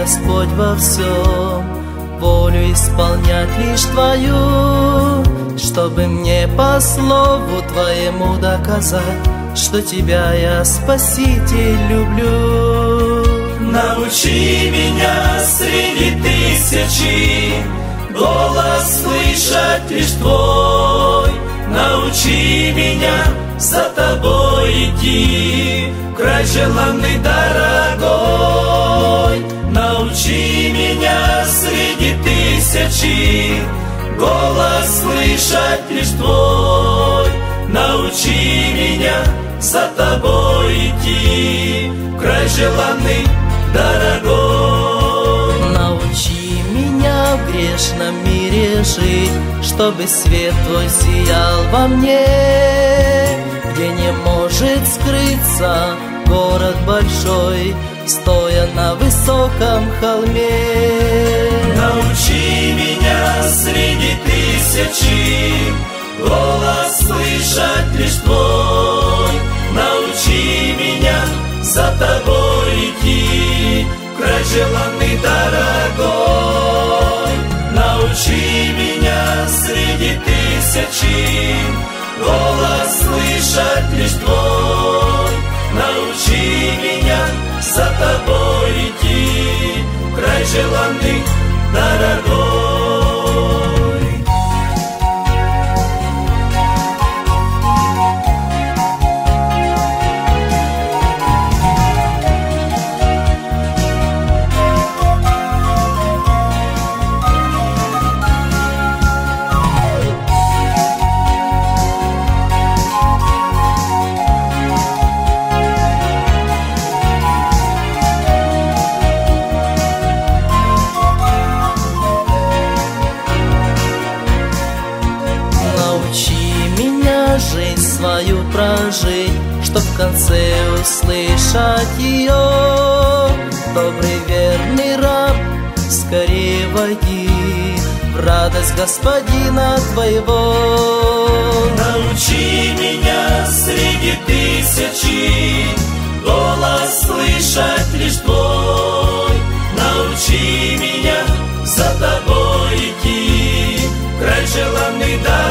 Господь, во всем, волю исполнять лишь Твою, чтобы мне по слову Твоему доказать, что Тебя я, Спаситель, люблю. Научи меня среди тысячи голос слышать лишь Твой. Научи меня за Тобой идти, край желанный, дорогой. Научи меня среди тысячи голос слышать лишь Твой. Научи меня за Тобой идти, край желанный, дорогой. Научи меня в грешном мире жить, чтобы свет Твой сиял во мне, где не может скрыться город большой, стоя на высоком холме. Научи меня среди тысячи голос слышать лишь Твой. Научи меня за Тобой идти, край желанный, дорогой. Научи меня среди тысячи голос слышать лишь Твой. Научи меня за Тобой идти, край желанный, дорогой. Жизнь свою прожить, чтоб в конце услышать ее. Добрый верный раб, скорее войди в радость Господина Твоего. Научи меня среди тысячи голос слышать лишь Твой. Научи меня за Тобой идти, край желанный,